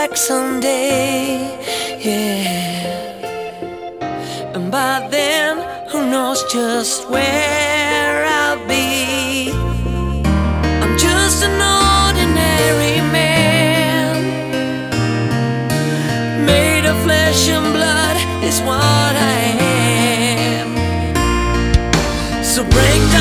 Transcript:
back someday, yeah. And by then, who knows just where I'll be. I'm just an ordinary man, made of flesh and blood is what I am. So break down